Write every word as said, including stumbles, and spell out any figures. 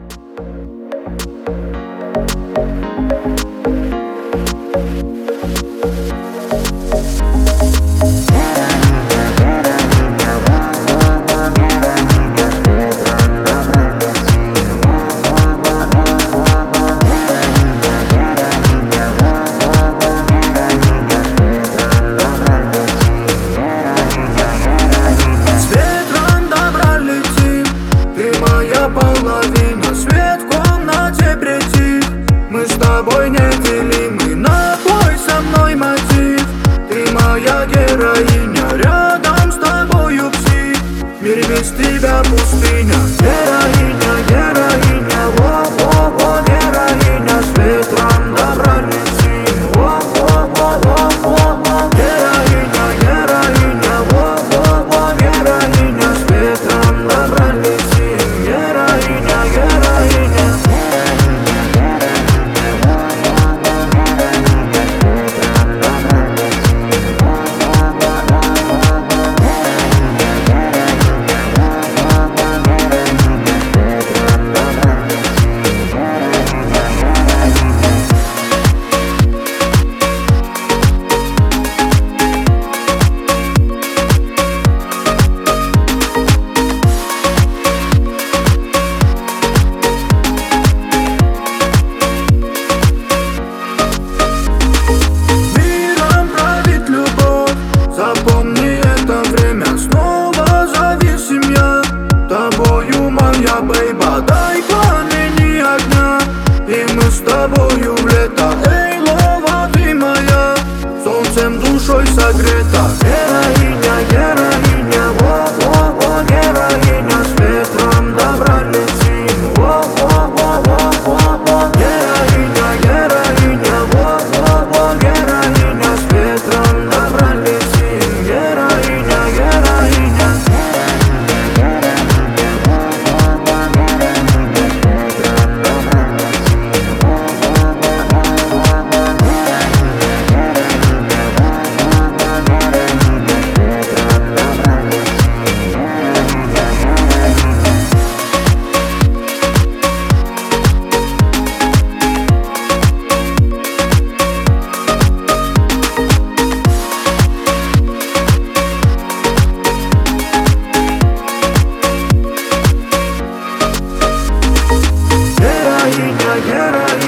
Половина, свет в комнате притих. Мы с тобой неделимы, напой со мной мотив. Ты моя героиня, рядом с тобою псих. Мир без тебя пустыня. Героиня, героиня, во-во-во, героиня. С ветром добра летим, во-во-во-во-во. Героиня, героиня, во-во-во, героиня. С ветром добра летим. Героиня, героиня. Запомни это время, снова зависим я тобою, моя бейба. Дай пламени огня, и мы с тобою в лето. Эй, лова, ты моя, солнцем душой согрета. Героиня, героиня, во-во-во, героиня. С ветром добра летим, во-во-во-во-во. Героиня, героиня, во-во-во, героиня. С ветром добра летим. Героиня, героиня. Героиня, героиня.